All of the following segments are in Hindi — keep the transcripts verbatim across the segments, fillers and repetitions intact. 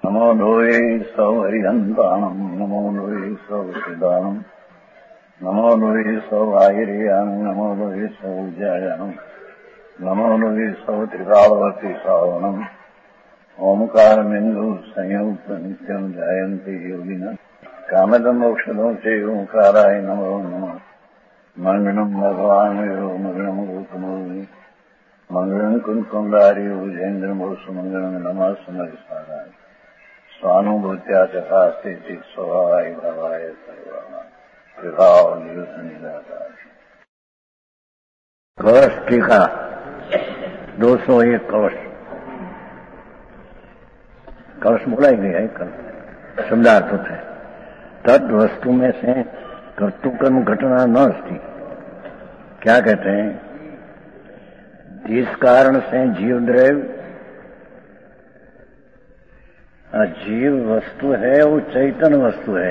नमो लोये सौहरिहन्ताणम् नमो लोये सौसिदानम् नमो लोये सौभागिर्यानम् नमो लोये सौज्यायानम् नमो लोये सौत्रिकालवर्ति सावनम् ओंकारमिन्दु संयुक्त नित्यम् जायन्ति योगिनः कामदम् मोक्षदम् च ओंकाराय नमो नमः मंगलम् भगवान् यो मंगलम् रूपमोहि मंगलम् कुंकुंडारि उजेन्द्रमोसु मंगलम् नमः समरिसाराय स्वानुभूत्या चकास्ते स्वभावाय भावाय सर्वाणां कृपावनिदाताय। कलश टीका दो सौ एक कलश कलश बोला ही नहीं है। कल शब्दार्थ होता है तद वस्तु में से कर्तु कर्म घटना न अस्ति। क्या कहते हैं? जिस कारण से जीव द्रव्य जीव वस्तु है वो चैतन्य वस्तु है।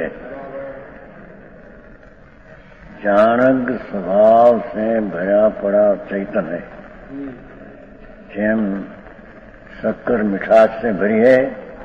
जानक स्वभाव से भरा पड़ा चैतन्य है। जेम शक्कर मिठास से भरी है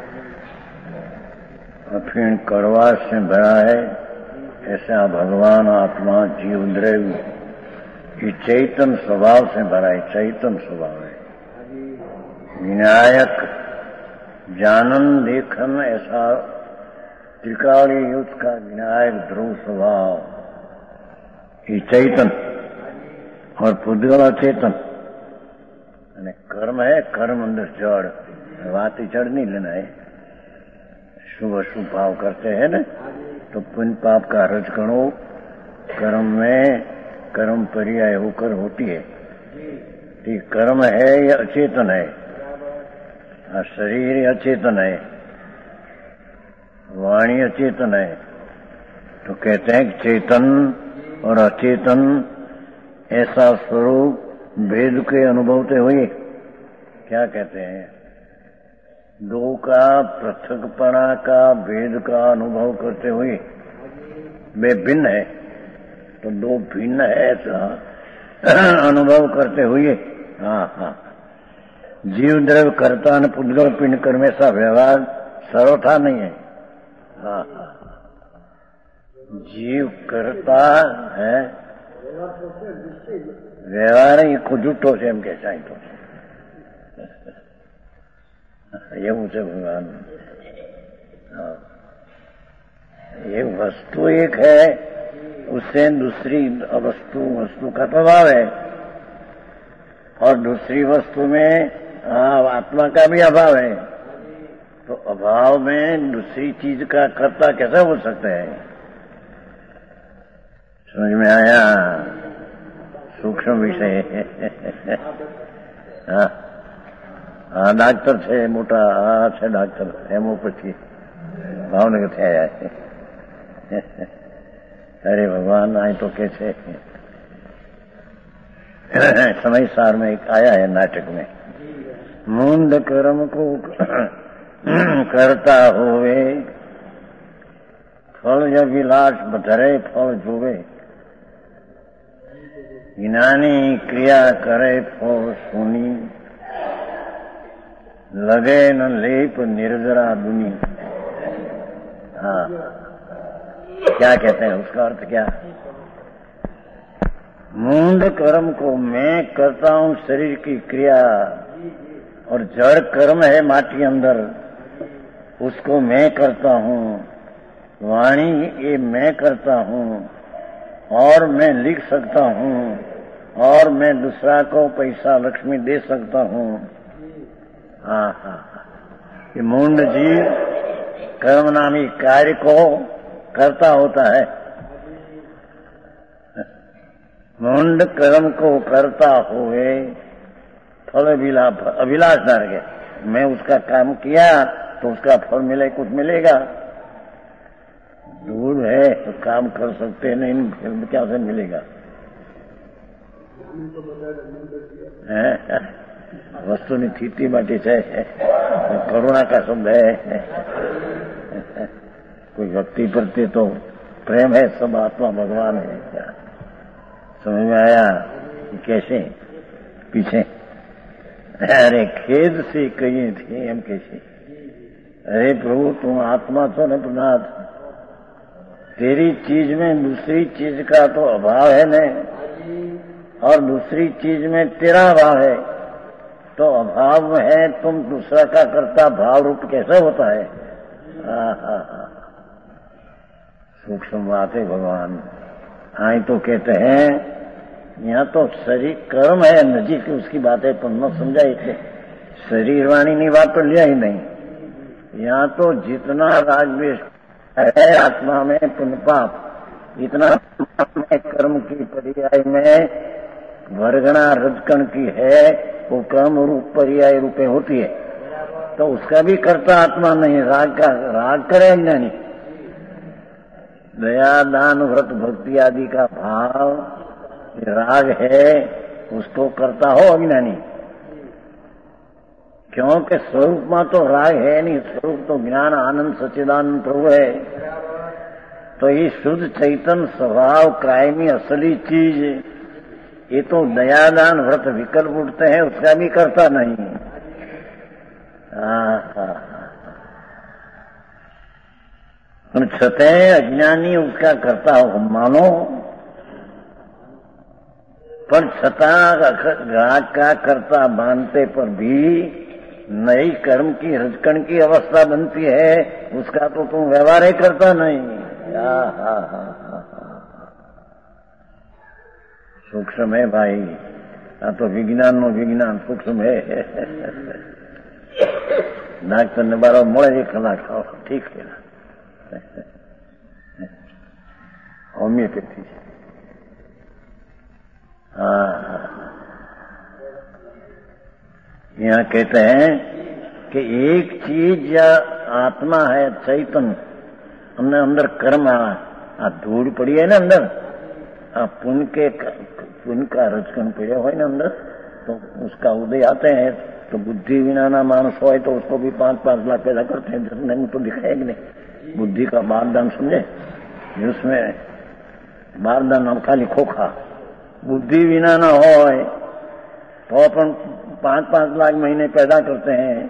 और फिर कड़वास से भरा है, ऐसा भगवान आत्मा जीव द्रव्य ये चैतन्य स्वभाव से भरा है। चैतन्य स्वभाव है। विनायक जानन देखन ऐसा त्रिकाली युद्ध का विनायक ध्रुव स्वभाव ये चैतन और पुद्गल चेतन અને કર્મ है। कर्म अंदर जड़ बात ही जड़ नहीं लेना है। शुभ अशुभ भाव करते हैं ना तो पुण्य पाप का रज गणो कर्म में कर्म पर्याय होकर होती है। कि कर्म है या अचेतन है। शरीर अचेतन है, वाणी अचेतन है। तो कहते हैं कि चेतन और अचेतन ऐसा स्वरूप भेद के अनुभवते हुए क्या कहते हैं? दो का पृथकपणा का भेद का अनुभव करते हुए वे भिन्न है तो दो भिन्न है ऐसा अनुभव करते हुए हाँ हाँ जीव द्रव्य कर्ता न पुद्गल पिंड कर्म ऐसा व्यवहार सर्वथा नहीं है। हाँ हाँ जीव करता है व्यवहार ही खुद उठो से हम कैसा ही तो ये मुझे भगवान ये वस्तु एक है उससे दूसरी वस्तु वस्तु का प्रभाव है और दूसरी वस्तु में हाँ आत्मा का भी अभाव है। तो अभाव में दूसरी चीज का कर्ता कैसे हो सकता है? समझ में आया? सूक्ष्म विषय हाँ हाँ डॉक्टर छे मोटा हाँ छे डॉक्टर हेमोपैथी भावनगर थे आया है। अरे भगवान आए तो कैसे समय सार में एक आया है नाटक में मूंद कर्म को करता होवे फल या विलास बधरे फल जोवे ज्ञानी क्रिया करे फल सुनी लगे न लेप निर्जरा दुनी। हाँ क्या कहते हैं उसका अर्थ क्या? मूंद कर्म को मैं करता हूँ शरीर की क्रिया और जड़ कर्म है माटी अंदर उसको मैं करता हूँ। वाणी ये मैं करता हूँ और मैं लिख सकता हूँ और मैं दूसरा को पैसा लक्ष्मी दे सकता हूँ। हाँ हाँ ये मूंड जीव कर्म नामी कार्य को करता होता है। मूंड कर्म को करता हुए फल अभिलाष न रहे। मैं उसका काम किया तो उसका फल मिले कुछ मिलेगा। दूर है तो काम कर सकते नहीं फिर क्या से मिलेगा? वस्तु ની સ્થિતિ માટે છે करुणा का शब्द है। कोई व्यक्ति प्रति तो प्रेम है सब आत्मा भगवान है। क्या समझ में आया? कैसे पीछे अरे खेद से कही थी हम कैसे अरे प्रभु तुम आत्मा तो न प्रनाथ, तेरी चीज में दूसरी चीज का तो अभाव है न, और दूसरी चीज में तेरा अभाव है, तो अभाव है तुम दूसरा का करता भाव रूप कैसे होता है? सूक्ष्म बात है भगवान। आई तो कहते हैं यहाँ तो शरीर कर्म है नजीक उसकी बात है, पर न समझाई थे शरीर वाणी नहीं बात तो लिया ही नहीं। यहाँ तो जितना राग द्वेष है आत्मा में पुण्य पाप, इतना में कर्म की पर्याय में वर्गणा रजकण की है, वो कर्म रूप पर्याय रूपे होती है, तो उसका भी करता आत्मा नहीं। राग का राग करे अज्ञानी, दया दान व्रत भक्ति आदि का भाव राग है, उसको करता हो अज्ञानी। क्योंकि स्वरूप में तो राग है नहीं, स्वरूप तो ज्ञान आनंद सच्चिदानंद प्रभु है। तो ये शुद्ध चैतन्य स्वभाव कायमी असली चीज, ये तो दयादान व्रत विकल्प उठते हैं, उसका भी करता नहीं। छते अज्ञानी उसका करता हो मानो, पर छता राग का करता मानते पर भी नई कर्म की रजकण की अवस्था बनती है, उसका तो तुम व्यवहार ही करता नहीं। हा हा हा सूक्ष्म है भाई, आ तो विज्ञान नो विज्ञान सूक्ष्म है। डॉक्टर ने बारह मोड़े एक कलाक खाओ ठीक है, होम्योपैथी। हाँ यहाँ कहते हैं कि एक चीज या आत्मा है चैतन्य, हमने अंदर कर्म आ धूल पड़ी है ना अंदर, पुण्य के पुण्य का रचकन पड़े हो ना अंदर, तो उसका उदय आते हैं। तो बुद्धि विना ना मानस हो तो उसको भी पांच पांच लाख पैदा करते हैं, जिसने तो दिखाए कि नहीं। बुद्धि का बारदान समझे, उसमें बारदान हम खाली खोखा, बुद्धि विना ना हो तो अपन पांच पांच लाख महीने पैदा करते हैं।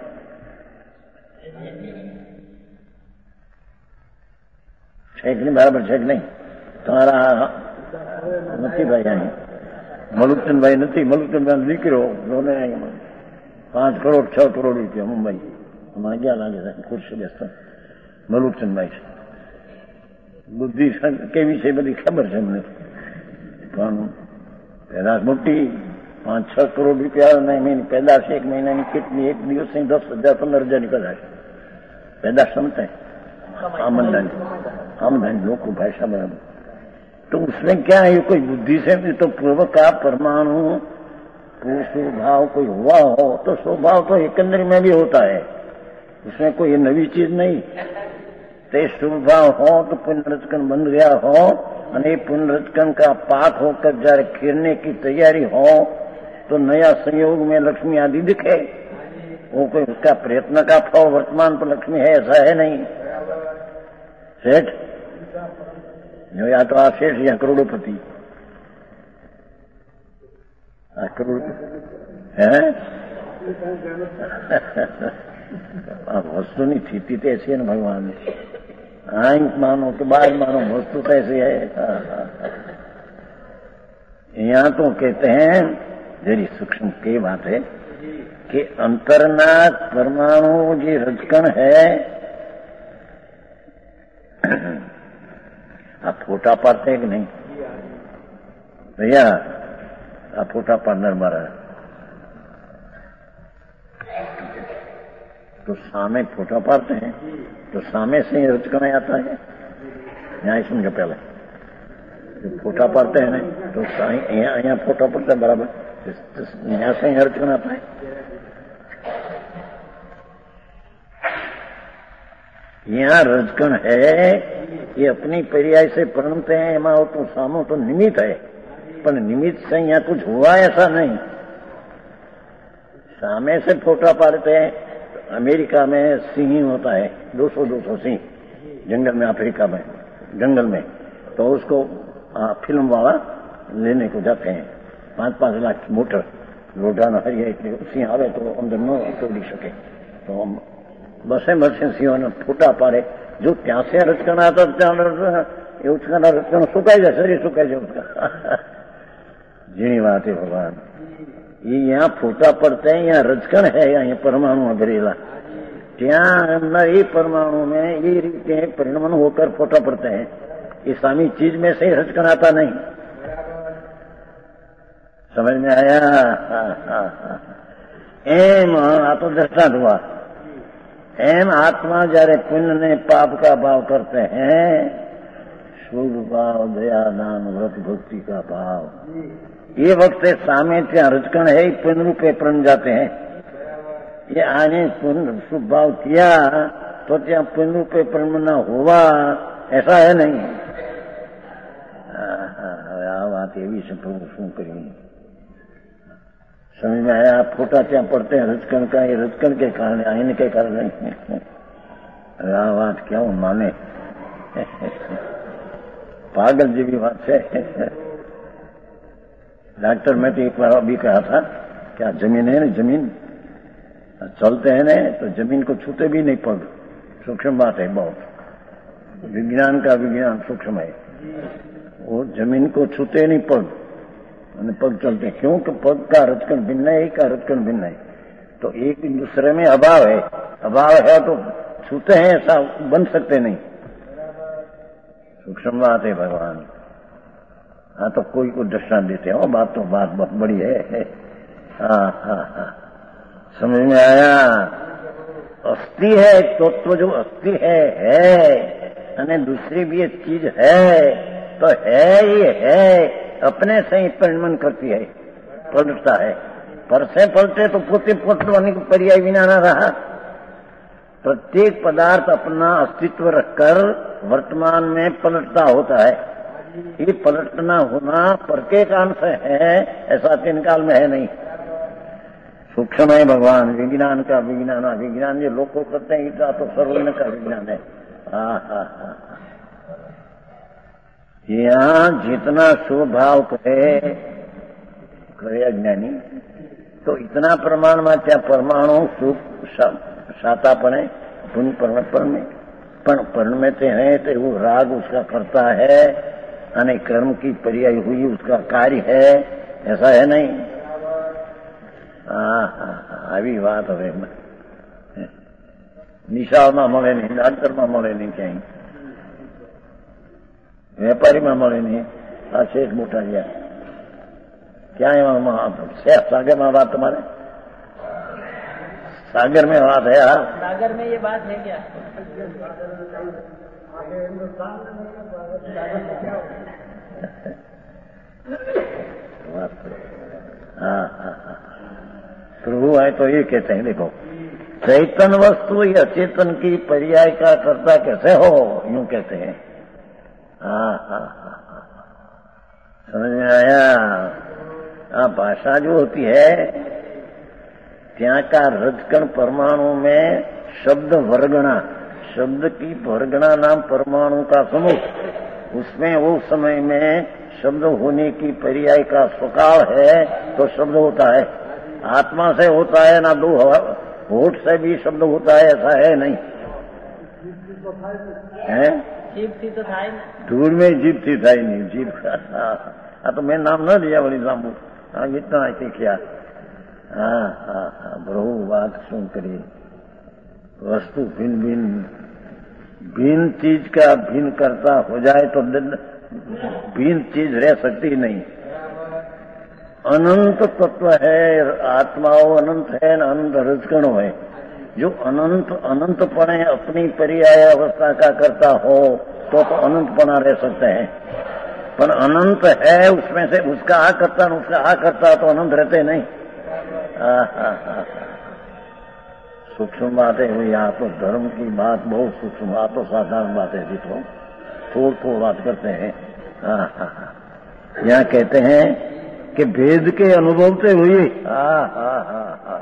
छेक नहीं बराबर, छेक नहीं तुम्हारा नहीं भाई आई मलुकचंद भाई नहीं, मलुकचंद भाई निकलो दोनों पांच करोड़ छह करोड़ रुपया मुंबई हमारे क्या लागे खुर्शी व्यस्त मलुकचंद भाई बुद्धि के विषय बड़ी खबर है મને પણ પેદાશ મોટી પાંચ છ કરોડ રૂપિયા મહિને પેદાશ એક મહિનાની કેટલી એક દિવસની દસ હજાર પંદર હજારની કદાચ પેદાશ સમજાય આમદની आमदनी लोग को भाषा बराबर। तो उसमें क्या है, कोई बुद्धि से भी तो पूर्व का परमाणु स्वभाव कोई हुआ हो तो स्वभाव तो एकंदर में भी होता है, उसमें कोई नवी चीज नहीं। तो स्वभाव हो तो पुनर्रचकन बन गया हो, और पुनर्रचकन का पाक होकर जरा खिरने की तैयारी हो तो नया संयोग में लक्ष्मी आदि दिखे। वो कोई उसका प्रयत्न का फल वर्तमान पर लक्ष्मी है ऐसा है नहीं। सेठ जो या तो आप सेठ या करोड़ोपति करोड़ है वस्तु नहीं थी तो ऐसी है ना भगवान ने, आंख मानो कि बाहर मानो वस्तु तो ऐसी है। यहाँ तो कहते हैं जरी सूक्ष्म की बात है कि अंतरना परमाणु जी रजकण है, आप फोटा पाते हैं कि नहीं भैया? आप फोटा पार्टनर मारा तो सामे फोटा पाते हैं तो सामे से ही रचकना आता है। यहाँ ही समझो पहले जो फोटा पाते हैं ना तो यहाँ यहाँ फोटा पड़ता है बराबर, यहाँ से ही रचकना आता है। यहाँ रजकण है ये अपनी पर्याय से परिणमते हैं, एमा हो तो सामो तो निमित्त है, पर निमित्त से यहाँ कुछ हुआ ऐसा नहीं। सामे से फोटा पाड़ते हैं, अमेरिका में सिंह होता है दो सौ दो सौ सिंह जंगल में, अफ्रीका में जंगल में, तो उसको आ, फिल्म वाला लेने को जाते हैं, पांच पांच लाख की मोटर लोडाना हरिया इतने सिंह आवे तो अंदर न तोड़ी सके, तो हम બસે બસે સિંહોને ફૂટા પાડે. જો ત્યાં से રચકણ आता ત્યાં ये उसका ना रचकण सुखाई जाए, शरीर सुखाई जाए उसका. जीनी बात है भगवान. ये यहाँ फूटा पड़ते हैं, यहाँ रचकण है, यहाँ परमाणु भरेला. ત્યાં अंदर ये परमाणु में ये रीते परिणमन होकर फोटा पड़ते हैं. ये सामी चीज में से रचकण आता नहीं. समझ में आया? एम आ तो दृष्टांत हुआ. एम आत्मा जયારે पुण्य ने पाप का भाव करते हैं, शुभ भाव, दया, दान, व्रत, भक्ति का भाव, ये वक्त सामे त्या रचकण है, पुण्य रूपे प्रण जाते हैं. ये आने शुभ भाव किया तो त्या पुण्य रूपे प्रण न हुआ, ऐसा है नहीं. आ बात एवी से प्रभु शू करिए. समझ में आया? आप फोटा त्या पड़ते हैं रचकण का, ये रचकण के कारण आने के कारण नहीं. आ बात क्या माने? पागल जी भी बात है. डॉक्टर मैं तो एक बार अभी कहा था, क्या जमीन है ना, जमीन चलते हैं ना तो जमीन को छूते भी नहीं पग. सूक्ष्म बात है बहुत. विज्ञान का विज्ञान सूक्ष्म है. वो जमीन को छूते नहीं पग, पग चलते. क्यों कि पग का रचकण भिन्न है, एक का रचकण भिन्न है. तो एक दूसरे में अभाव है. अभाव है तो छूते हैं, ऐसा बन सकते नहीं. सूक्ष्म बात है भगवान. हाँ तो कोई को दृष्टांत देते हो, बात तो बात बहुत बड़ी है. हाँ हाँ हाँ समझ में आया? अस्थि है तत्व, जो अस्थि है है, અને दूसरी भी एक चीज है तो है ये है, अपने से ही परिणमन करती है, पलटता है. पर से पलटे तो पोते पलटवाने को पर्याय विना न रहा. प्रत्येक पदार्थ अपना अस्तित्व रखकर वर्तमान में पलटता होता है. ये पलटना होना पर के काम से है, ऐसा तीन काल में है नहीं. सूक्ष्म है भगवान. विज्ञान का विज्ञान, विज्ञान जो लोग को करते हैं इतना तो सर्वज्ञ का विज्ञान है. हाँ हाँ हाँ यहाँ जितना स्वभाव करे करे अज्ञानी, तो इतना प्रमाण में त्या परमाणु सुख साता पड़े पुण्य परमात्मा में पण परिणमते हैं. तो वो राग उसका करता है, अने कर्म की पर्याय हुई उसका कार्य है, ऐसा है नहीं. हाँ हाँ આવી વાત હવે નિશાળમાં મળે નહીં, ડાક્ટરમાં મળે નહીં, ક્યાંય વેપારીમાં મળે નહીં. આ શેઠ મોટા ગયા ક્યાં सागर में बात तुम्हारे? सागर में बात है? हाँ सागर में ये बात है क्या? हाँ हाँ हाँ प्रभु है तो ये कहते हैं, देखो चैतन वस्तु या चेतन की पर्याय का कर्ता कैसे हो, यूं कहते हैं. हाँ हाँ हाँ समझ में आया? हाँ भाषा जो होती है ત્યાં का रजकण परमाणु में शब्द वर्गणा, शब्द की वर्गणा नाम परमाणु का समूह, उसमें वो समय में शब्द होने की पर्याय का स्वकाल है तो शब्द होता है. आत्मा से होता है ना, दो होठ से भी शब्द होता है, ऐसा है नहीं है. जीभ थी तो था ही धूल में जीभ थी था ही नहीं. जीभ हाँ तो मैं नाम न लिया बड़ी लांबू. हाँ इतना सीखिया. हाँ हाँ हाँ प्रभु बात सुन करिए. वस्तु भिन्न भिन्न भिन्न चीज का भिन्न करता हो जाए तो भिन्न चीज रह सकती नहीं. अनंत तत्व है, आत्माओं अनंत है न अनंत रजकणों है. जो अनंत अनंतपणे अपनी पर्याय अवस्था का करता हो तो तो अनंतपना रह सकते हैं. पर अनंत है उसमें से उसका आ करता न उसका आ करता तो अनंत रहते नहीं. सूक्ष्म बातें हुई. यहाँ तो धर्म की बात बहुत सूक्ष्म, बात तो साधारण बात है, तो थोड़ थोड़ बात करते हैं. यहाँ कहते हैं कि भेद के अनुभव से हुई. हाँ हाँ हाँ हाँ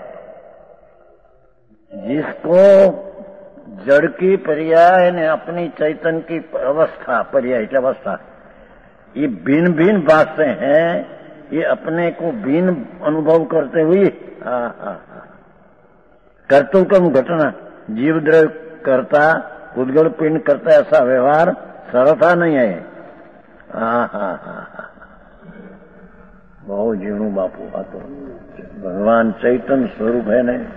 जिसको जड़ की पर्याय ने अपनी चैतन्य की अवस्था, पर्याय की अवस्था, ये भिन्न भिन्न बात से हैं, ये अपने को भिन्न अनुभव करते हुए. हाँ हाँ हाँ कर्तुकम घटना जीव द्रव्य करता उद्गल पिंड करता ऐसा व्यवहार सरलता नहीं है। हाँ हाँ हाँ बहुत जीणु बापू आ तो भगवान चैतन्य स्वरूप है नहीं,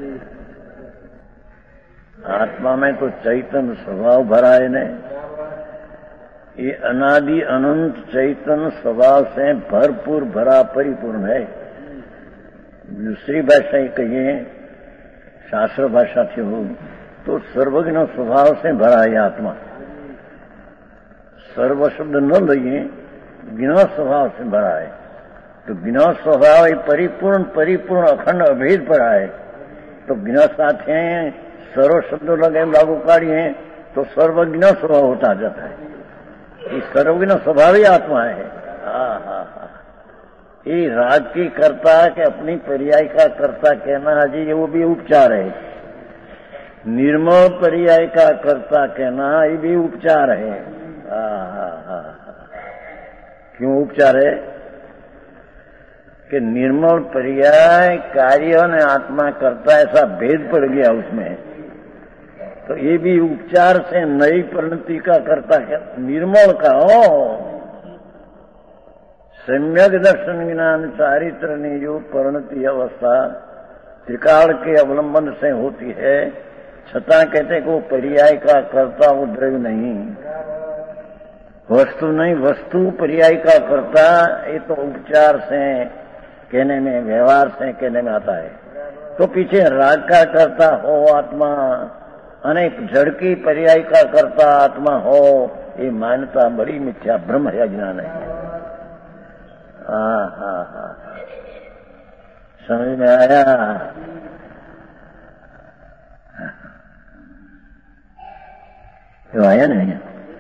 आत्मा में तो चैतन्य स्वभाव भरा है नहीं। ये अनादि अनंत चैतन्य स्वभाव से भरपूर भरा परिपूर्ण है। दूसरी भाषा ही कहिए, शास्त्र भाषा थी हो तो सर्वज्ञ स्वभाव से भरा है आत्मा। सर्व शब्द न लइए, बिना स्वभाव से भरा है। तो बिना स्वभाव परिपूर्ण परिपूर्ण अखंड अभेद पड़ा है। तो बिना साथ हैं सर्व शब्द लगे लागू काढ़िए तो सर्वज्ञ स्वभाव होता जाता है। ये सर्वज्ञ स्वभाव ही आत्मा है। हाँ हाँ हाँ ये राग की कर्ता के अपनी पर्याय का कर्ता कहना जी वो भी उपचार है। निर्मल पर्याय का कर्ता कहना ये भी उपचार है। हाँ हाँ हाँ क्यों उपचार है कि निर्मल पर्याय कार्य ने आत्मा करता ऐसा भेद पड़ गया उसमें। तो ये भी उपचार से नई परिणति का करता है निर्मल का हो। सम्यक दर्शन ज्ञान चारित्र ने जो परिणति अवस्था त्रिकाल के अवलंबन से होती है, छता कहते को पर्याय का कर्ता वो द्रव्य नहीं, वस्तु नहीं, वस्तु पर्याय का कर्ता। ये तो उपचार से कहने में, व्यवहार से कहने में आता है। तो पीछे राग का कर्ता हो आत्मा, अनेक जड़ की पर्याय का कर्ता आत्मा हो, ये मान्यता बड़ी मिथ्या ब्रह्म है, अज्ञान है। हाँ हाँ हाँ समझ में आया? तो आया नहीं?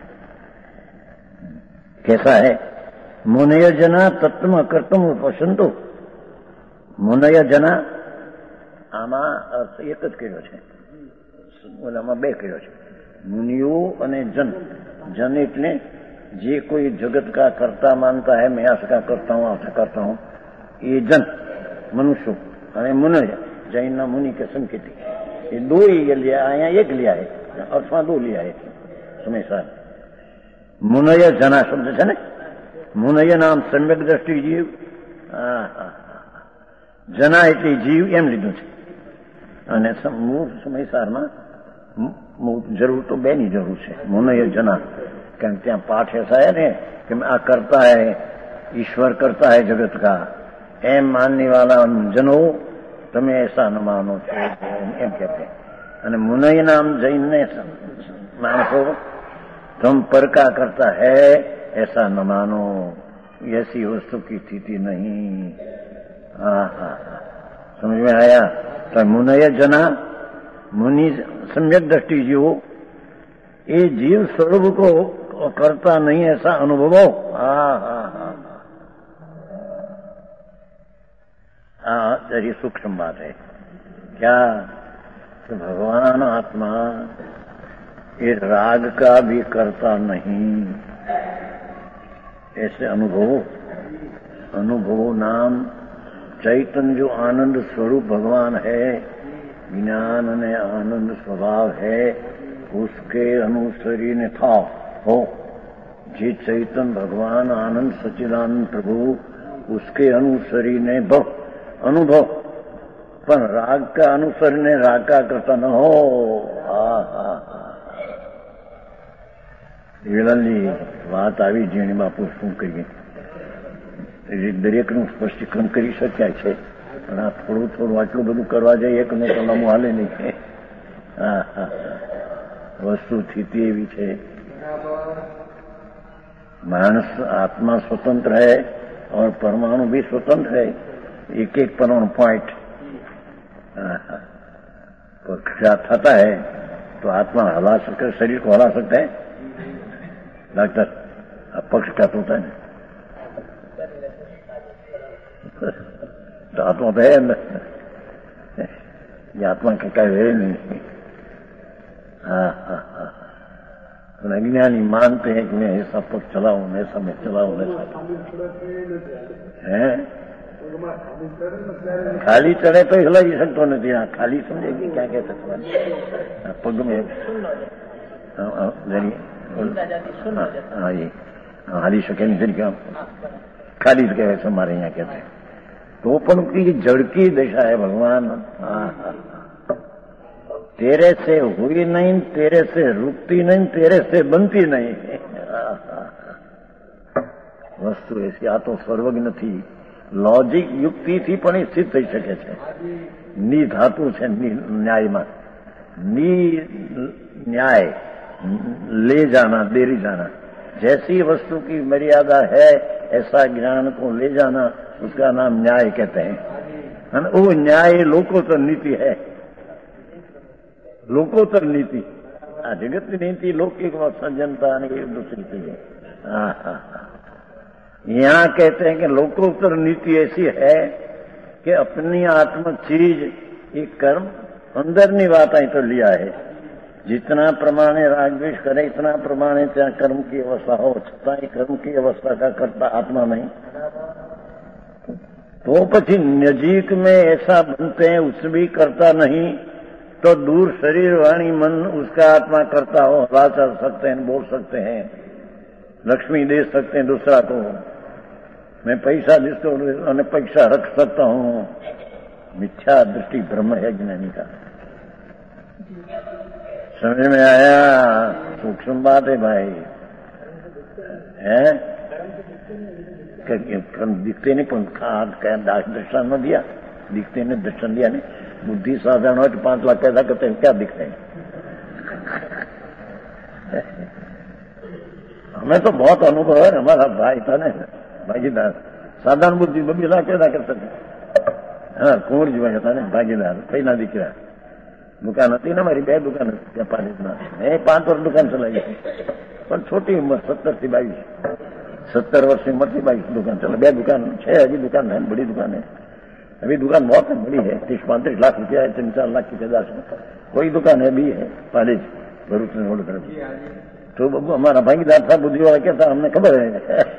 कैसा है? मुनय जना तत्व कर्तुम पसंदो। મુનય જના આમાં અર્થ એક જ કર્યો છે, ઓલામાં બે કર્યો છે। મુનિઓ અને જન, જन એટલે જે કોઈ જગત का कर्ता मानता है, मैं ऐसा करता हूँ ऐसा करता हूँ, ये जन मनुष्य। અને મુનય जैन मुनि के संकेती, ये दो ही लिया, यहाँ एक लिया है, अर्थमा दो लिया है समय सार। मुनय जना शब्द है ने, मुनय नाम सम्यक दृष्टि जीव। हाँ हाँ जना એટલે જીવ એમ લીધું છે। અને મૂળ સમયસારમાં જરૂર તો બેની જરૂર છે, મુનય जना, કારણ ત્યાં પાઠ ऐसा है ने कि आ करता है, ईश्वर करता है जगत का, एम मानने वाला जनो તમે ऐसा न मानो છો એમ कहते हैं। અને મુનય नाम जैन ने मानो तुम पर का करता है ऐसा न मानो, ऐसी वस्तु की स्थिति नहीं। हाँ हाँ समझ में आया? तो मुनय जना, मुनि सम्यक दृष्टि जीव, ये जीव स्वरूप को करता नहीं ऐसा अनुभव हो। हाँ हाँ हाँ हाँ ये सूक्ष्म बात है। क्या? तो भगवान आत्मा ये राग का भी करता नहीं, ऐसे अनुभव। अनुभव नाम चैतन्य जो आनंद स्वरूप भगवान है, ज्ञान ने आनंद स्वभाव है, उसके अनुसरी ने था हो। जी चैतन्य भगवान आनंद सच्चिदानंद प्रभु, उसके अनुसरी ने ब अनुभव, पर राग का अनुसरी ने राग का करता न हो। हा हा विलाली बात આવી જેની બાપુ શું કહીએ, દરેકનું સ્પષ્ટીકરણ કરી શક્યા છે, પણ આ થોડું થોડું આટલું બધું કરવા જાય એક ને તો લાંબુ હાલે નહીં। હા હા વસ્તુ સ્થિતિ એવી છે, मानस आत्मा स्वतंत्र है और परमाणु भी स्वतंत्र है, एक एक परमाणु पॉइंट पक्षात था है तो आत्मा हला सकते, शरीर को हला सकता है। डॉक्टर पक्षघात होता है तो आत्मा तो है, ये आत्मा के क्या है नहीं। हाँ हाँ हाँ अज्ञानी मानते हैं कि मैं ऐसा पक्ष चलाऊं, ऐसा मैं चलाऊं, ऐसा है ખાલી ચડે તો હલાવી શકતો નથી. આ ખાલી સમજે કે ક્યાં ક્યાં થતું પગ મેં હા એ હાલી શકે નહીં તરીકે ખાલી જ કહેવાય છે અમારે અહીંયા कहते तो પણ जड़की दशा है भगवान. हाँ हाँ तेरे से हुई नहीं, तेरे से रुकती नहीं, तेरे से बनती नहीं. વસ્તુ એસી આ તો સર્વજ્ઞ નથી. લોજિક યુક્તિથી પણ એ સિદ્ધ થઈ શકે છે. ની ધાતુ છે ન્યાયમાં. नी न्याय ले जाना, देरी जाना. जैसी वस्तु की मर्यादा है ऐसा ज्ञान को ले जाना, उसका नाम न्याय कहते हैं. वो न्याय लोकोत्तर नीति है. लोकोत्तर नीति आ जगत की नीति लौकिक व सज्जनता दूसरी चीज है. हाँ हाँ यहाँ कहते हैं कि लोकोत्तर नीति ऐसी है कि अपनी आत्म चीज ये कर्म अंदर ની વાત અહીં તો लिया है. जितना प्रमाणे रागद्वेष करे इतना प्रमाणे ત્યાં कर्म की अवस्था हो, छतां कर्म की अवस्था का करता आत्मा नहीं. तो પછી नजीक में ऐसा बनते हैं उससे भी करता नहीं, तो दूर शरीर वाणी मन उसका आत्मा करता हो, हवा चल सकते हैं, बोल सकते हैं, लक्ष्मी दे सकते हैं दूसरा को, मैं पैसा जिसको और पैसा रख सकता हूँ. मिथ्या दृष्टि ब्रह्म है ज्ञानी का. समझ में आया? सूक्ष्म बात है भाई. है दिखते नहीं पण दर्शन न दिया, दिखते ने दर्शन दिया नहीं. बुद्धि साधारण हो तो पांच लाख पैदा करते हैं, क्या दिखते हैं? हमें तो बहुत अनुभव है. हमारा भाई था ना भागीदार, साधारण बुद्धि बबी लाख पैदा कर सकते. हाँ कुंवरजीભાઈ હતા ને ભાગીદાર, પહેલા દીકરા. દુકાન હતી ને મારી, બે દુકાન હતી વેપારીમાં. મેં પાંચ વર્ષ દુકાન ચલાવી પણ છોટી ઉંમર, સત્તર થી બાવીસ सत्तर वर्ष की उम्र थी, बाईस दुकान चलो. बे दुकान छह अभी दुकान है, बड़ी दुकान है. अभी दुकान बहुत है, बड़ी है. तीस पैंतीस लाख रुपया है, तीन चार लाख की पैदाश में कोई दुकान है भी है कॉलेज भरूच में रोड तरफ. तो हमारा भागीदार था बुद्धि वाला, क्या था हमने खबर है.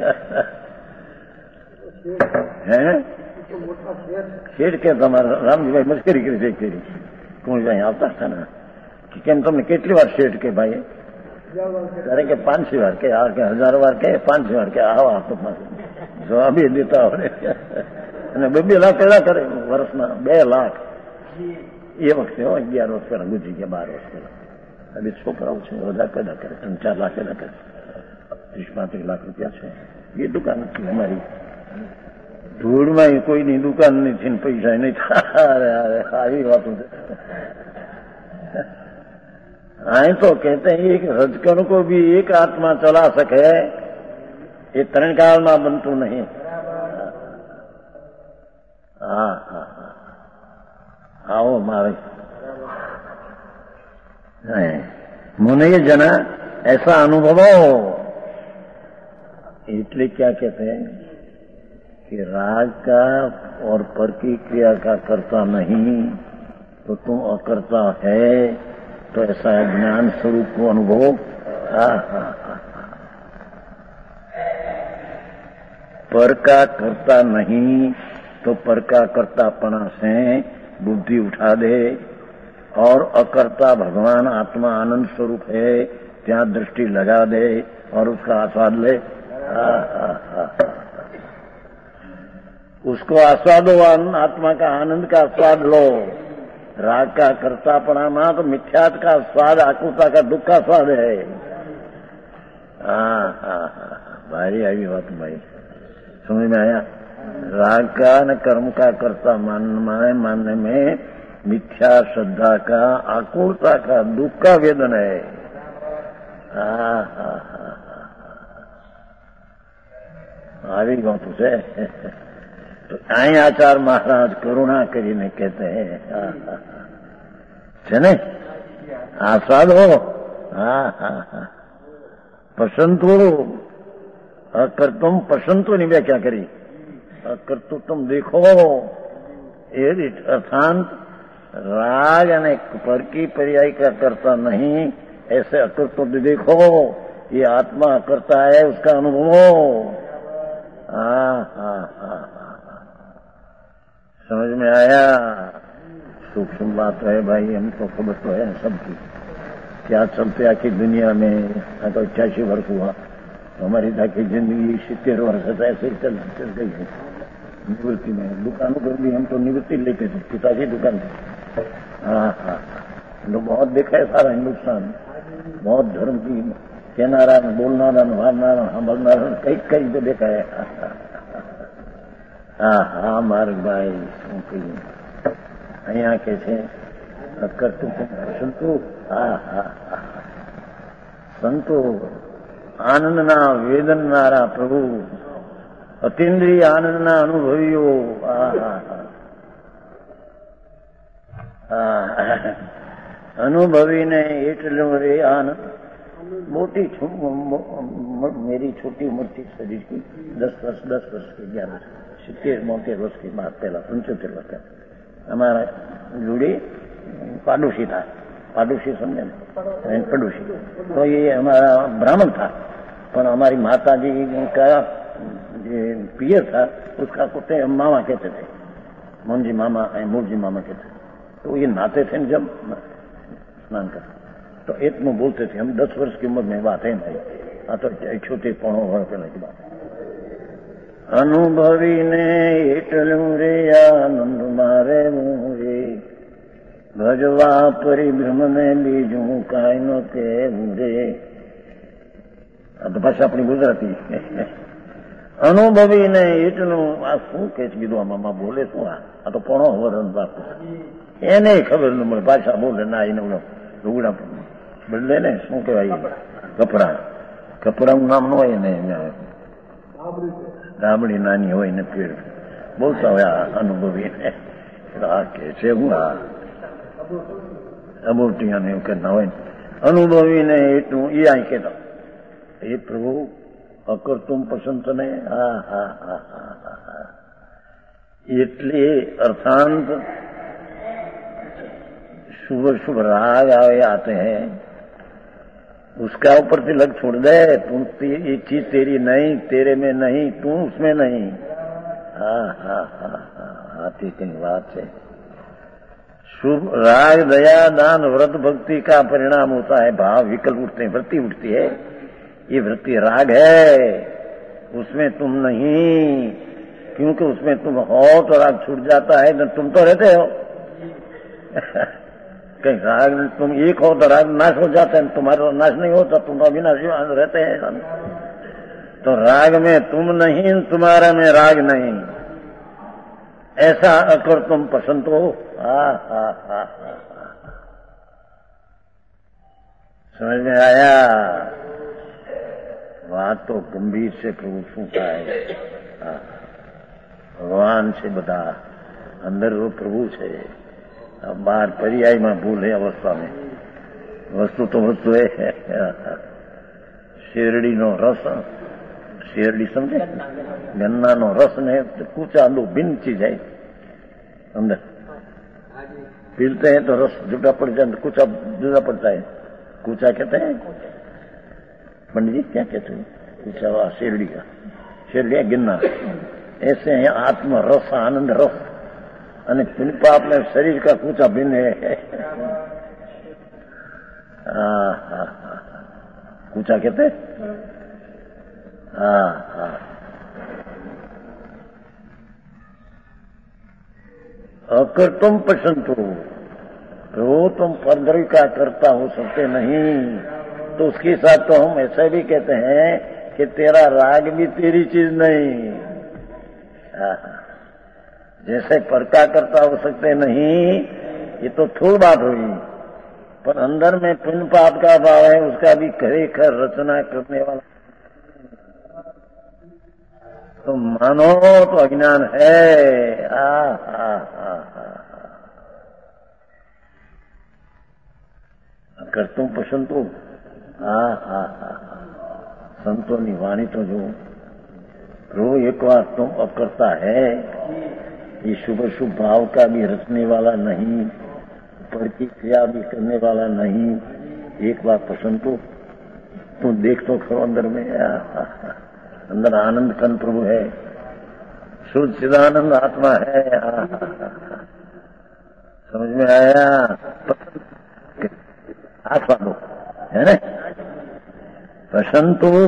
શેઠ કે તમારા રામજીભાઈ મસ્કરી કરી છે કરી કુંવરજીભાઈ આવતા હતા ને કે કેમ તમને કેટલી વાર શેઠ કે ભાઈ? ત્યારે કે પાંચસો વાર કે આ કે હજારો વાર કે પાંચસો વાર કે આવો આપતો જવાબ એ દેતા આવડે. અને બે બે લાખ પેદા કરે વર્ષના, બે લાખ એ વખતે હો, અગિયાર વર્ષ પહેલા ગુજરી ગયા, બાર વર્ષ પહેલા. હવે છોકરાઓ છે વધારે પેદા કરે, ત્રણ ચાર લાખ પેદા કરે, ત્રીસ પાંત્રીસ લાખ રૂપિયા છે. એ દુકાન હતી અમારી. ધૂળમાં કોઈની દુકાન નથી ને પૈસા નહીં. આવી વાતો છે. आए तो कहते हैं एक रजकण को भी एक आत्मा चला सके, ये तरण काल में बनतु नहीं. हाँ हाँ आओ मारे मुने जना ऐसा अनुभव हो. इसलिए क्या कहते हैं कि राग का और पर की क्रिया का करता नहीं तो तुम अकर्ता है. तो ऐसा ज्ञान स्वरूप को अनुभव. पर का करता नहीं तो पर का कर्तापना से बुद्धि उठा दे, और अकर्ता भगवान आत्मा आनंद स्वरूप है ત્યાં दृष्टि लगा दे और उसका आस्वाद ले. उसको आस्वादो, आत्मा का आनंद का आस्वाद लो. राग का कर्तापना तो मिथ्यात का स्वाद, आकुलता का दुख का स्वाद है. हाँ हाँ हाँ भारी आई बात भाई, समझ में आया? राग का न कर्म का कर्ता मानने मानने में मिथ्या श्रद्धा का, आकुलता का, दुख का वेदन है. हाँ हाँ हाँ આવી बात है. तो आई आचार महाराज करुणा करीने कहते हैं છે ને આસ્વાદ હો. હા હા હા પસંતો અકર્તુમ પસંતોની વ્યાખ્યા કરી. અકર્તુ तुम देखो એ अर्थात राग અને पर की पर्याय का करता नहीं, ऐसे अकर्तु देखो. ये आत्मा करता है, उसका अनुभव. हाँ हाँ हाँ समझ में आया? सूक्ष्म बात है भाई, हमको खबर तो है सबकी क्या चलते आखिर दुनिया में। तो अट्ठासी वर्ष हुआ, हमारी ताकि जिंदगी सितर वर्ष से ऐसे ही चल चल गई है। निवृत्ति में दुकानों पर भी हम तो निवृत्ति लेते थे, पिताजी दुकान थे। हाँ हाँ, तो बहुत देखा है सारा हिंदुस्तान, बहुत धर्म की कहनारा बोलना मारना संभलना कई कई तो देखा है। हाँ हाँ मार्ग भाई શું કહીએ અહીંયા કે છે કરતું સંતો હા હા સંતો આનંદના વેદનનારા પ્રભુ અતિન્દ્રિય આનંદના અનુભવીઓ હા હા હા અનુભવીને એટલો રે આનંદ। मोटी मेरी छोटी उम्र थी शरीर की, दस वर्ष दस वर्ष की, ग्यारह सितर मोतेर वर्ष की बात, पहला पंचोतेर वर्ष का। हमारा जूड़ी पाडोशी था, पाडोशी समझे ना, पड़ोसी। तो ये हमारा ब्राह्मण था, पर हमारी माता जी का पियर था, उसका कुत्ते हम मामा कहते थे, मोहनजी मामा मूर्जी मामा कहते थे। तो ये नहाते थे जब स्नान करते तो इतना बोलते थे। हम दस वर्ष की उम्र में बात है भाई, हाँ तो छोटे पौणो वर्ष पहले की बात। अनुभवी ने एटलू रे आनंद मारे मुरे भजवा परिभ्रम ने बीजू काय नो के मुरे। तो भाषा अपनी गुजराती। अनुभवी ने एटलू आ शू के कीधु मामा बोले शू आ तो पौणो वर्ष बात એને ખબર ન મળે, ભાષા બોલે ના એને લુગડા બદલે ને શું કહેવાય કપડા, કપડાનું નામ ન હોય ને ડાબડી નાની હોય ને પેડ બોલતા હોય આ અનુભવી આ કે છે હું આ અબોટિયાને એવું કરતા હોય અનુભવીને એટલું એ આ કહેતા એ પ્રભુ અકર તુમ પસંદ તને હા હા હા હા હા એટલે અર્થાંત शुभ शुभ राग आए आते हैं, उसका ऊपर तिलक छोड़ दे। तुम ये चीज तेरी नहीं, तेरे में नहीं, तू उसमें नहीं। हाँ हाँ हाँ हाँ आती कहीं बात है। शुभ राग दया दान व्रत भक्ति का परिणाम होता है। भाव विकल्प उठते हैं, वृत्ति उठती है। ये वृत्ति राग है, उसमें तुम नहीं, क्योंकि उसमें तुम हो तो राग छूट जाता है, तो तुम तो रहते हो। कहीं राग तुम एक हो तो राग नाश हो जाता है, तुम्हारा नाश नहीं होता, तुम अविनाशी रहते हैं। तो राग में तुम नहीं, तुम्हारा में राग नहीं, ऐसा अगर तुम पसंद हो। हा हा हा समझ में आया? बात तो गंभीर से प्रभु सूखा है। भगवान से बता, अंदर वो प्रभु से, अब बाहर पर्याय में भूल है अवस्था में। वस्तु तो वस्तु है। शेरडी नो रस, शेरडी समझे, गन्ना नो रस ने कूचा दो भिन्न चीज है। अंदर पीलते हैं तो रस जुटा पड़ जाए, तो कूचा जुदा पड़ता है। कूचा कहते हैं पंडित जी, क्या कहते हैं कूचा? हुआ शेरडी का, शेरडी गिन्ना। ऐसे है आत्म रस, आनंद रस, અને પાપ में शरीर का कूचा भिन्न है। हाँ हाँ कूचा कहते हाँ हाँ अगर तुम पसंद हो तो तुम परद्री का करता हो सकते नहीं, तो उसके साथ तो हम ऐसा भी कहते हैं कि तेरा राग भी तेरी चीज नहीं। हाँ जैसे पर का करता हो सकते नहीं, ये तो थोड़ी बात हुई, पर अंदर में पुण्य पाप का भाव है, उसका भी खरेखर रचना करने वाला तो मानो तो अज्ञान है। आ, आ, आ, आ, अगर तुम पसंद हो आ, आ, आ, संतों की वाणी तो जो रो एक बार तुम अकर्ता है, ये शुभ शुभ भाव का भी रचने वाला नहीं, पर की क्रिया भी करने वाला नहीं। एक बार पसंद तो तुम देख तो खरो अंदर में, आ, आ, आ, अंदर आनंद कन प्रभु है, शुद्ध चिदानंद आत्मा है। समझ में आया? आस्वादो है ना, प्रसन्तो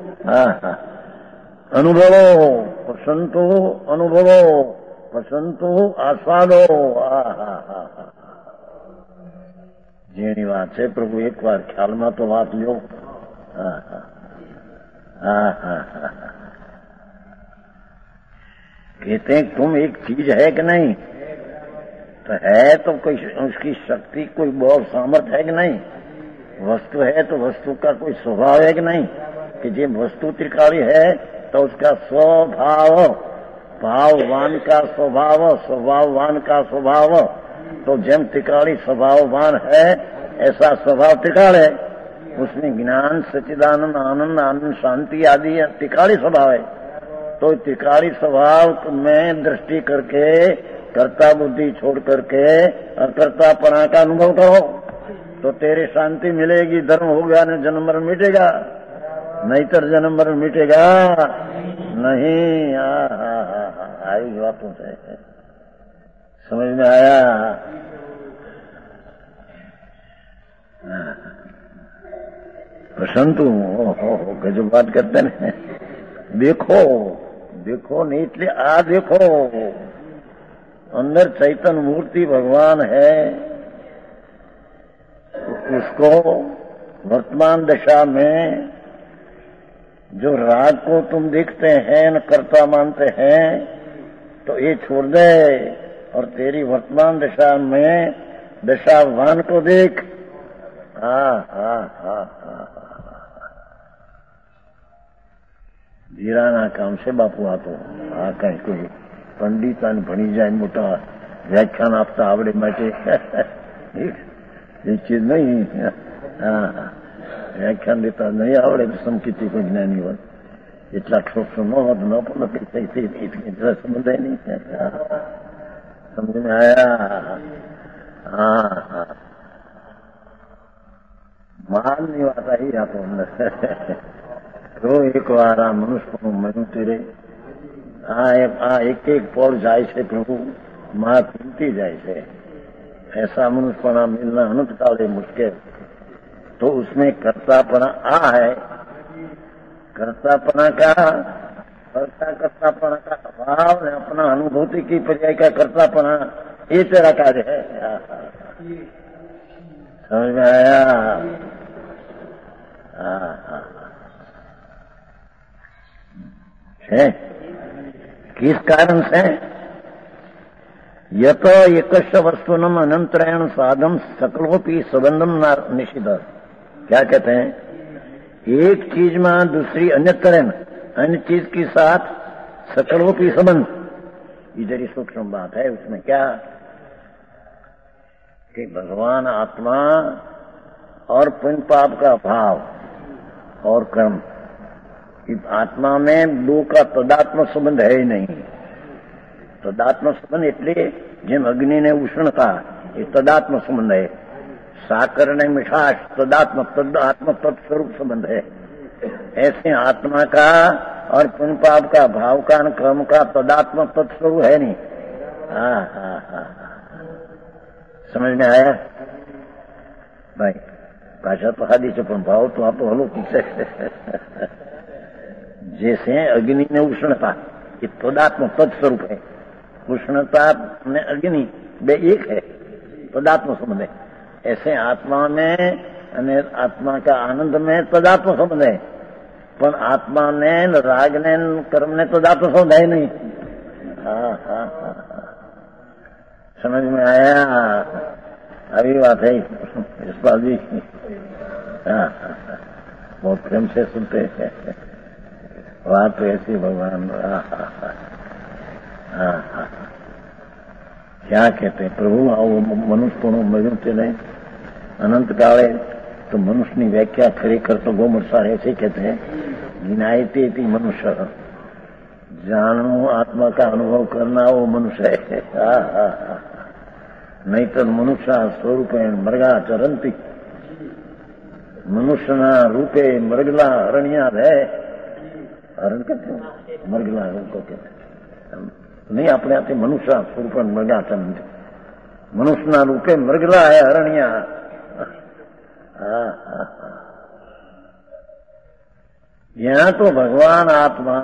अनुभवो, प्रसन्तो अनुभवो, प्रसन्तो आस्वादो। જેની વાત છે પ્રભુ એક વાર ખ્યાલમાં તો વાત લ્યો। कहते हैं तुम एक चीज है कि नहीं, तो है तो कोई उसकी शक्ति कोई बहुत सामर्थ्य है कि नहीं, वस्तु है तो वस्तु का कोई स्वभाव है कि नहीं, कि जे वस्तु त्रिकाली है तो उसका स्वभाव, भाववान का स्वभाव, स्वभाववान का स्वभाव, तो जम त्रिकाली स्वभाववान है ऐसा स्वभाव त्रिकाल है, उसमें ज्ञान सच्चिदानंद आनंद आनंद शांति आदि त्रिकाली स्वभाव है। तो त्रिकाली स्वभाव में दृष्टि करके कर्ता बुद्धि छोड़ करके अकर्तापना का अनुभव करो तो तेरी शांति मिलेगी, धर्म होगा न जन्म मरण मिटेगा, नहीं तो जन्म मरण मिटेगा नहीं। आई बातों से समझ में आया? प्रसंतु हो गजब बात करते हैं। देखो देखो नहीं इसलिए आ देखो, अंदर चैतन्य मूर्ति भगवान है, उसको वर्तमान दशा में जो राग को तुम देखते हैं न कर्ता मानते हैं तो ये छोड़ दे और तेरी वर्तमान दशा में दशावान को देख। हाँ हाँ हाँ हाँ जीराना काम से बापू आ तो आ कहीं कोई पंडित भणी जाए मोटा व्याख्यान आपता आवड़े माटे ये चीज नहीं। हाँ व्याख्यान देता नहीं आवड़े तो समकीती कोई ज्ञानी हो इतना सूक्ष्म न हो न पड़े समझ नहीं। समझ में आया? हाँ हाँ माल नहीं आता ही आप तो एक बार आ मनुष्य को मनु तेरे आ एक एक पौड़ जाए से प्रभु माँ पीती जाए से, ऐसा मनुष्यपना मिलना अनंत काले मुश्किल। तो उसमें कर्तापना आ है, कर्तापना का कर्ता कर्तापना का अभाव है, अपना अनुभूति की पर्याय का कर्तापना, ये तेरा कार्य है। समझ में आया? हाँ हाँ है किस कारण से? यत एकश वस्तुनम अनंतरायण साधम सकलोपी संबंधम निषिद्ध। क्या कहते हैं? एक चीज में दूसरी अन्य तरह अन्य चीज के साथ सकलोपी संबंध, इधर ही सूक्ष्म बात है। उसमें क्या कि भगवान आत्मा और पुण्य पाप का भाव और कर्म, इस आत्मा में दो का तदात्म संबंध है ही नहीं। तदात्म संबंध इसलिए जिम अग्नि ने उष्णता, ये तदात्म संबंध है। साकर ने मिठास, तदात्म तदात्म तत्स्वरूप संबंध है। ऐसे आत्मा का और पुण्य पाप का भाव का कर्म का तदात्म तत्स्वरूप है नहीं। हाँ हाँ हाँ समझ में आया भाई? भाषा तो हादी चपन भाव तो आप हलो पीछे जैसे अग्नि में उष्णता, ये तदात्म तत्स्वरूप है। उष्णता में अग्नि बे एक है, तदात्म संबंध है। ऐसे आत्मा में आत्मा का आनंद में तदात्म संबंध है, पर आत्मा ने राग ने कर्म ने तदात्म संबंध है नहीं। हाँ हाँ हाँ समझ में आया? अभी बात है इस बात भी। हाँ बहुत प्रेम से सुनते हैं बात तो ऐसी भगवान। हाँ हाँ क्या कहते हैं प्रभु? आओ मनुष्य को मजूते नहीं अनंत काले तो मनुष्य की व्याख्या खरेखर तो गोमरसा ऐसे कहते हैं गिनायते थी मनुष्य, जानू आत्मा का अनुभव करना वो मनुष्य है। हाँ हाँ हाँ नहीं तो मनुष्य स्वरूप मृगा चरंती, मनुष्य रूपे मृगला हरणिया है। हरण कहते हैं मृगला उनको कहते हैं। નહીં આપણે આથી મનુષ્ય સ્વરૂપ મૃગા છે, મનુષ્યના રૂપે મૃગલા હે હરણિયા. यहाँ तो भगवान आत्मा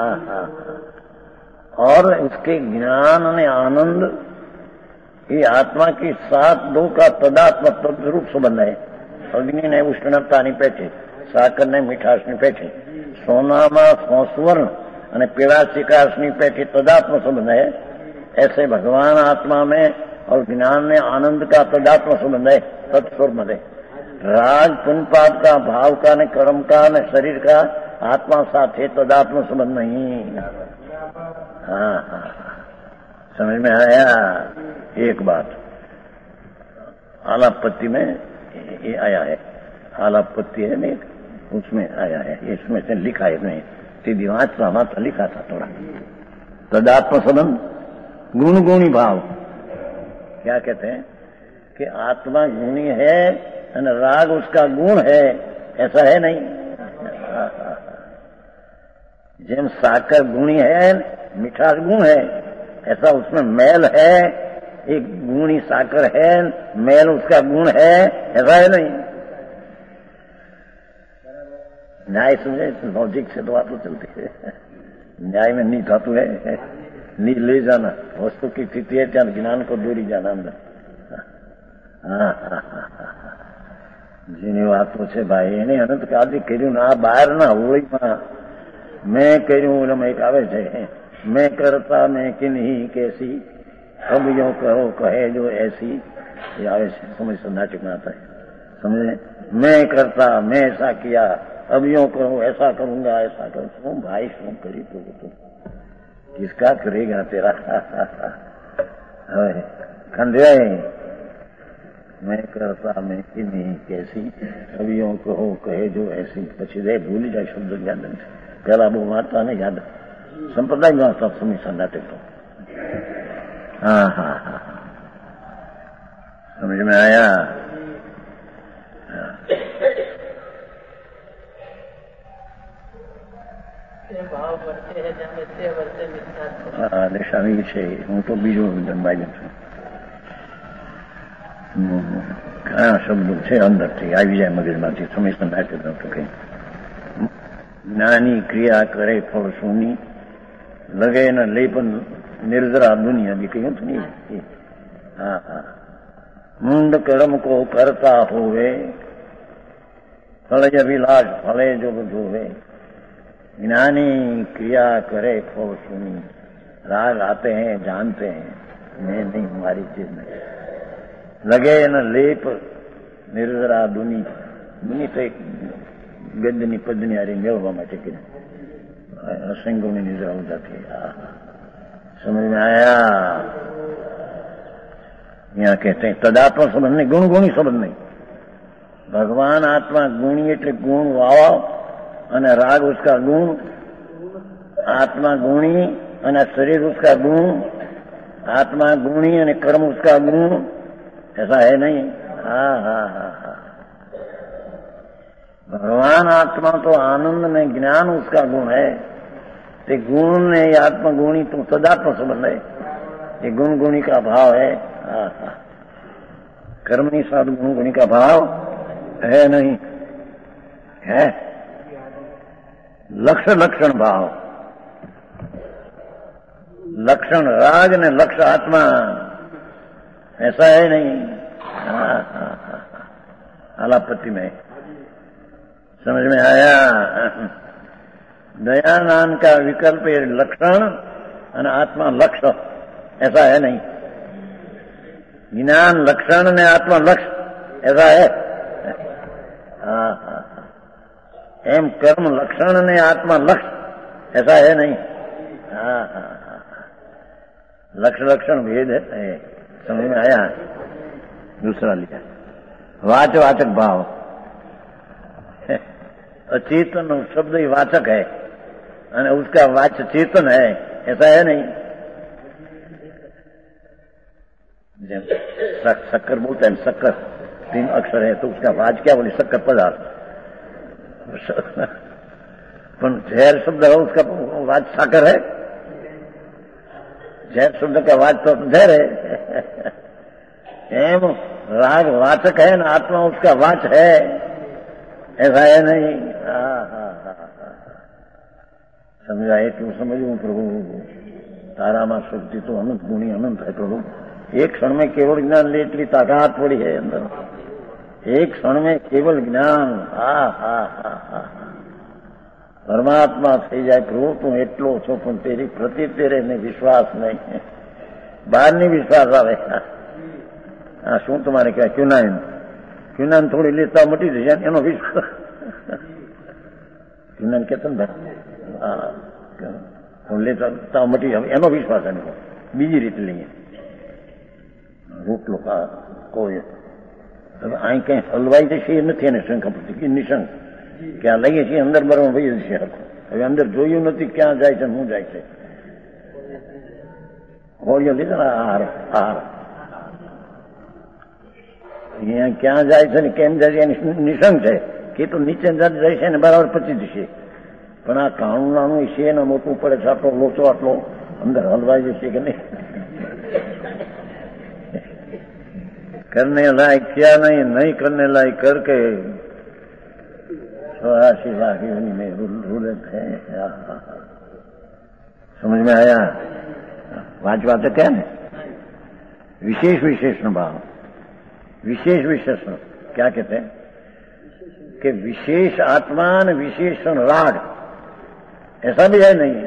और इसके ज्ञान ने आनंद, ये आत्मा की सात दो का तदात्म तद्रूप संबंध है. अग्नि ने उष्णता ની પેઠે, સાકર ને મીઠાશ ની પેઠે, सोनामा संस्वर्ण અને पीड़ा चिकास ની પેઠે तदात्म संबंध है. ऐसे भगवान आत्मा में और ज्ञान ने आनंद का तदात्म संबंध है, तत्स्वरूप है. राग पुण्यपाप का, भाव का ने कर्म का ने शरीर का आत्मा साथे तदात्म संबंध नहीं. हाँ हाँ समझ में आया. एक बात आलापत्ति में ये आया है, आलापत्ति है नहीं, उसमें आया है, इसमें से लिखा है नहीं, सीधी वाच तो लिखा था थोड़ा. तदात्म संबंध गुण गुणी भाव. क्या कहते हैं कि आत्मा गुणी है और राग उसका गुण है, ऐसा है नहीं. जेम साकर गुणी है, मिठास गुण है, ऐसा उसमें मैल है. एक गुणी साकर है, मैल उसका गुण है, ऐसा है नहीं. न्याय समझे, लॉजिक से तो बात तो चलती है. न्याय में नहीं था तो है, नहीं ले जाना वस्तु की स्थिति है, त्या ज्ञान को दूरी जाना अंदर. हाँ हाँ हाँ જેની વાતો છે ભાઈ એને અનંત કાળથી કર્યું ને આ બહારના હોળીમાં મેં કર્યું એમાં એક આવે છે, मैं करता मैं किन्हीं कैसी अब यो कहो कहे जो ऐसी. ये आवे છે समझ से नाटक में आता है, समझे. मैं करता मैं ऐसा किया, अब यो कहो ऐसा करूंगा ऐसा करूँ. शू भाई शू करी तो तुम किसका करेगा तेरा. खंडे मैं करता मैं कि नहीं कैसी कवियों कहो कहे जो ऐसी. પછી રે ભૂલી જાય શબ્દ યાદ નથી. પેલા બહુ વાંચતા ને યાદ સંપ્રદાય વાંચતા સમય નાટક તો. हाँ हाँ हाँ समझ में आया. ભાવ વર્તે છે જાણે તે વર્તે મિથ્યા. હા દેશાવી છે. હું તો બીજો જન્માઈ છું. ઘણા શબ્દો છે અંદરથી આવી જાય મગજમાંથી, સમય નાટક નતું કઈ. જ્ઞાની ક્રિયા કરે ફળ શૂની, લગે ન લે પણ निर्जरा दुनिया भी कहीं तो नहीं है. हाँ हाँ मुंड कर्म को करता होवे, फल अभिलाष फले जो जोवे. ज्ञानी क्रिया करे फल सुनी, राग आते हैं जानते हैं, मैं नहीं हमारी चीज नहीं. लगे न लेप निर्जरा दुनी, दुनी तो एक गद्दनी पद्दनी आ रही मेलवा में टिके असंगों में निर्जरा हो जाती है. समझ में आया. यहाँ कहते हैं तदात्म संबंध नहीं, गुण गुणी संबंध नहीं. भगवान आत्मा गुणी એટલે ગુણ વાવો અને રાગ उसका गुण, आत्मा गुणी અને शरीर उसका गुण, आत्मा गुणी અને कर्म उसका गुण, ऐसा है नहीं. हाँ हाँ हाँ हाँ भगवान आत्मा तो आनंद में ज्ञान उसका गुण है. ते गुण ने आत्मगुणी तो तदात्म संबंध है. ये गुण गुणी का भाव है. हाँ हाँ कर्मणी साधु गुण गुणी का भाव है नहीं है. लक्ष्य लक्षण भाव, लक्षण राग ने लक्ष्य आत्मा, ऐसा है नहीं. हाँ हाँ हाँ आलापत्ति में समझ में आया. दया नाम का विकल्प ये लक्षण और आत्मा लक्ष्य, ऐसा है नहीं. ज्ञान लक्षण ने आत्मा लक्ष्य, ऐसा है. हाँ हाँ एम कर्म लक्षण ने आत्मा लक्ष्य, ऐसा है नहीं. हाँ हाँ हाँ लक्ष्य लक्षण भेद है. समझ में आया. दूसरा लिखा वाच वाचक भाव. अचेतन शब्द ही वाचक है और उसका वाच्य चेतन है, ऐसा है नहीं. शक्कर बोलते हैं, शक्कर तीन अक्षर है तो उसका वाच क्या बोले, शक्कर पदार्थ. पर जहर शब्द है उसका वाच साकर है. जैर शब्द का वाच तो जहर है। एम राग वाचक है ना, आत्मा उसका वाच है, ऐसा है नहीं। हाँ हाँ हाँ समझा, એટલું समझू प्रभु, तारामा शक्ति तो अनंत गुणी अनंत है प्रभु। एक क्षण में केवल ज्ञान ले इतनी ताकत पड़ी है अंदर, एक क्षण में केवल ज्ञान। हा हा हा हा परमात्मा થઈ જાય પ્રભુ, તું એટલો છો પણ તેરી પ્રતિ તેરે ને વિશ્વાસ નહીં, બહારની વિશ્વાસ આવે। હા શું તમારે કહેવાય, ક્યુનાઇન ક્યુનાઇન થોડી લેતા મટી જશે એનો વિશ્વાસ, ક્યુનાઇન કહેતો ને ભાઈ, હા લેતા મટી જાય એનો વિશ્વાસ એનો। બીજી રીતે લઈએ રોટલો કોઈ અહીં કઈ હલવાઈ જશે એ નથી એને શંકા પડતી કે નિશંક ક્યાં લઈએ છીએ અંદર બરાબર ભાઈ જશે। હવે અંદર જોયું નથી ક્યાં જાય છે શું જાય છે, હોળીઓ લીધા ને આહાર આહાર અહીંયા ક્યાં જાય છે ને કેમ જાય છે એની નિશંક છે કે તો નીચે જાય છે ને બરાબર પચી જશે, પણ આ કાણું નાનું છે ને મોટું પડે છે, આટલો લોચો આટલો અંદર હલવાઈ જશે કે નહીં। करने लायक किया नहीं, नहीं करने लायक करके चौरासी लाख योनि में रूले थे। समझ में आया? पांच बातें क्या है, विशेष विशेषण भाव। विशेष विशेषण क्या कहते हैं कि विशेष आत्मा न विशेषण राग, ऐसा भी है नहीं।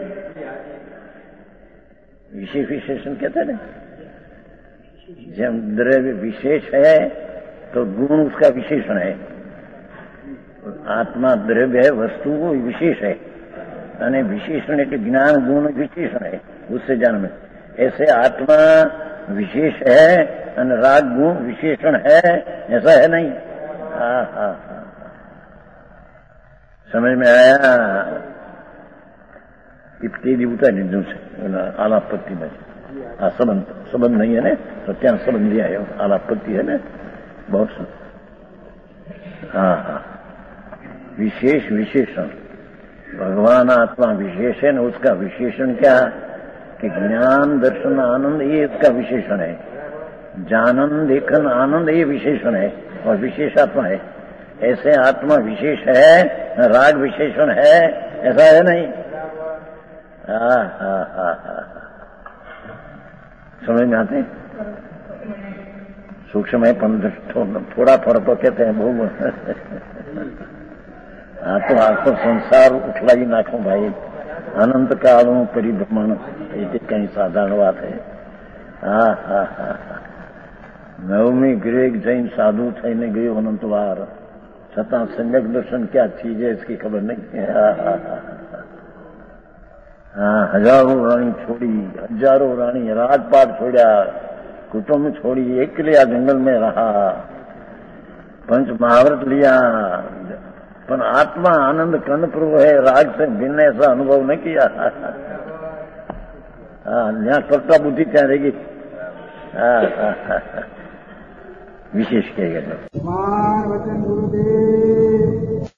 विशेष विशेषण कहते हैं, जब द्रव्य विशेष है तो गुण उसका विशेषण है। आत्मा द्रव्य है, वस्तु वो विशेष है, यानी विशेषण है कि ज्ञान गुण विशेषण है उससे ज्ञान में। ऐसे आत्मा विशेष है और राग गुण विशेषण है, ऐसा है नहीं। हाँ हाँ हाँ समझ में आया? इतनी उतार दीजिए से आलापत्ति में आ संबंध संबंध नहीं है ना, तो क्या संबंध लिया है, आलापत्ति है ना बहुत सब। हाँ हाँ विशेष विशेषण, भगवान आत्मा विशेष है ना, उसका विशेषण क्या कि ज्ञान दर्शन आनंद ये उसका विशेषण है। जानन देखन आनंद ये विशेषण है और विशेष आत्मा है। ऐसे आत्मा विशेष है, राग विशेषण है, ऐसा है नहीं। हाँ हाँ हाँ हाँ समझ में आते? सूक्ष्म है पर थोड़ा थोड़ा तो कहते हैं बहु। हाँ तो आखो संसार उठलाई नाखो भाई, अनंत कालों परिभ्रमण ये कहीं साधारण बात है। हाँ हाँ हाँ नवमी ग्रेक जैन साधु थईने गयो अनंत वार, छता सम्यक दर्शन क्या चीज है इसकी खबर नहीं है। हाँ हाँ हाँ हाँ हजारों रानी छोड़ी, हजारों रानी राजपाट छोड़ा, कुटुंब छोड़ी, एकलिया जंगल में रहा, पंच महाव्रत लिया, पर आत्मा आनंद कर्ण प्रभु है, राग से भिन्न ऐसा अनुभव नहीं किया। हाँ यहाँ कर्ता बुद्धि क्या रहेगी। हाँ हाँ हाँ विशेष किया गया।